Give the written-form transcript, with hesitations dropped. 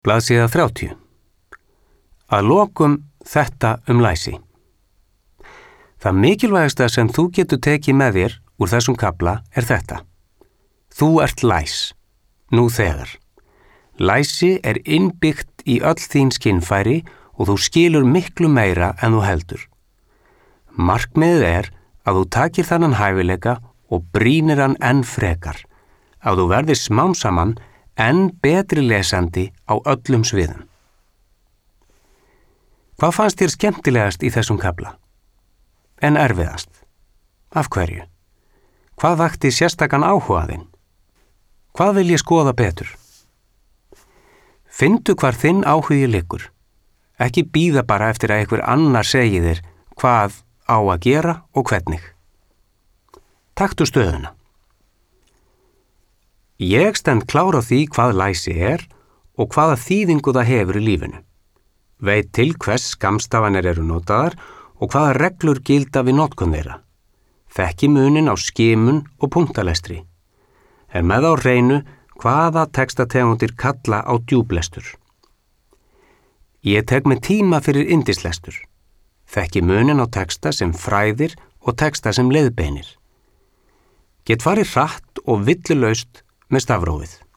Blaðsíða 30. Að lokum þetta læsi. Það mikilvægasta sem þú getur tekið með þér úr þessum kafla þetta. Þú ert læs, nú þegar. Læsi innbyggt í öll þín skynfæri og þú skilur miklu meira en þú heldur. Markmiðið að þú takir þennan hæfileika og brýnir hann enn frekar, að þú verðir smám saman enn betri lesandi á öllum sviðum. Hvað fannst þér skemmtilegast í þessum kafla? En erfiðast? Af hverju? Hvað vakti sérstakan áhuga þinn? Hvað vil ég skoða betur? Finndu hvar þinn áhugi liggur. Ekki bíða bara eftir að einhver annar segi þér hvað á að gera og hvernig. Taktu stöðuna. Ég stend klár á því hvað læsi og hvaða þýðingu það hefur í lífinu. Veit til hvers skammstafanir eru notaðar og hvaða reglur gilda við notkun þeirra. Þekki muninn á skimun og punktalestri. Með á hreinu hvaða textategundir kalla á djúplestur. Ég tek með tíma fyrir yndislestur. Þekki muninn á texta sem fræðir og texta sem leiðbeinir. Get farið hratt og villulaust með stafrófið.